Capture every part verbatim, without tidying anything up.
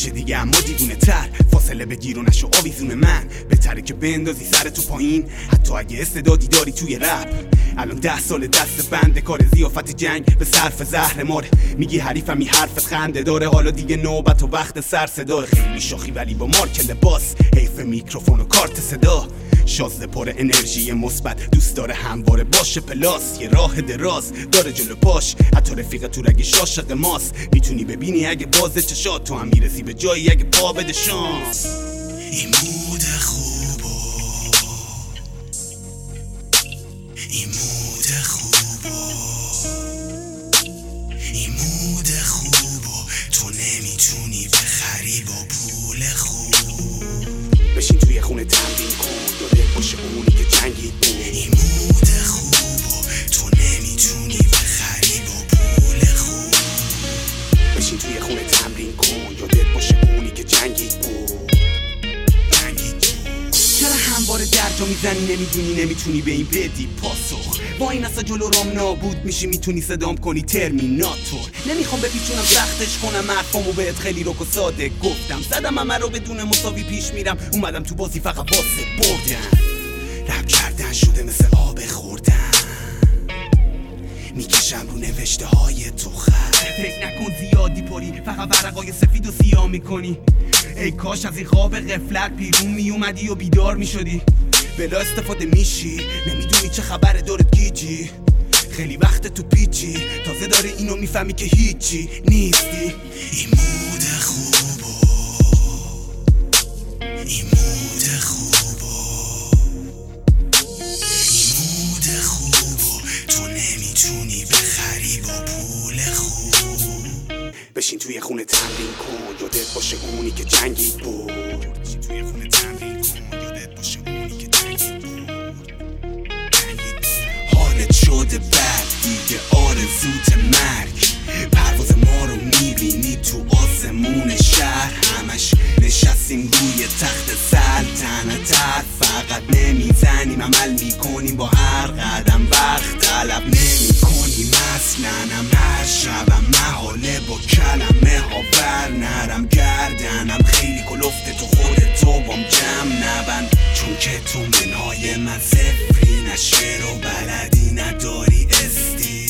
میشه دیگه اما دیوونه تر. فاصله بگیر و نشو آویزون من، بهتره که بندازی سر تو پایین حتی اگه استعدادی داری توی رپ. الان ده سال دست بنده کار ضیافت جنگ به صرف زهر ماره. میگی حریفمی حرفت خنده داره، حالا دیگه نوبت و وقت سر صدا. خیلی شاخی ولی با مارک لباس، حیف میکروفون و کارت صدا. شازده پر انرژی مثبت، دوست داره همواره باشه پلاس. یه راه دراز داره جلو پاش، حتی رفیق تو رگ شاشق ماست. میتونی ببینی اگه بازه چشات، تو هم میرسی به جایی اگه پا بده شانس. این مود خوبو، این مود خوبو، این مود خوبو تو نمیتونی بخری با پول خوب. بشین توی خونه تمرین کن، یادت باشه اونی که جنگید بود. این مود خوبو تو نمیتونی بخری با پول خوب. بشین توی خونه تمرین کن، یادت باشه اونی که جنگید بود. چرا همواره درجا میزنی نمیدونی نمیتونی به این بدی پاسخ؟ با این اصلا جلو رام نابود میشی، میتونی صدام کنی ترمیناتور. نمیخوام بپیچونم سختش کنم حرفامو بهت خیلی رک و ساده گفتم. زدم همه رو بدون مساوی پیش میرم، اومدم تو بازی فقط واسه بردن. رپ کردن شده مثل آب خوردن، میکشم رو نوشته های تو خط. فکر نکن زیادی پری، فقط ورقای سفید و سیاه میکنی. ای کاش از این خواب غفلت بیرون میومدی و بیدار میشدی. بلا استفاده میشی، نمیدونی چه خبره دارت گیجی. خیلی وقت تو پیچی، تازه داره اینو میفهمی که هیچی نیستی. این مود خوبو، این مود خوبو، این مود خوبو تو نمیتونی بخری با پول خوب. بشین توی خونه تمرین کن، یادت باشه اونی که جنگید بود. بشین توی خونه تمرین کن، یادت باشه اونی که جنگید بود. حالت شده بد دیگه، آرزوت مرگ. پرواز ما رو میبینی تو آسمون شهر، همش نشستیم روی تخت سلطنت. فقط نمیزنیم عمل میکنیم، با هر قدم وقت طلب نمیکنیم اصلا. هم هر شبم محاله با کلمه ها بر نرم. گردنم خیلی کلفته، تو خودتو بام جمع نبند، چون که تو منهای من صفری نشه رو بلدی نداری. استی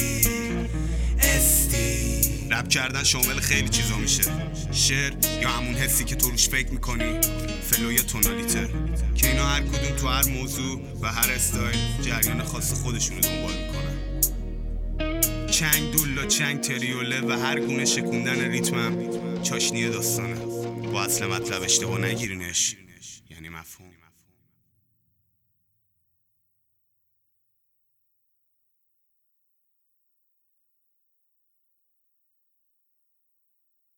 استی رپ کردن شامل خیلی چیزا میشه، شعر یا همون حسی که تو روش فکر میکنی، فلو یا تونالیته، که اینا هر کدوم تو هر موضوع و هر استایل جریان خاص خودشونو دنبال میکنن. چنگ دولا، چنگ تریوله و هر گونه شکوندن ریتمم چاشنی داستانه. با اصل مطلب اشتباه نگیرینش، یعنی مفهوم.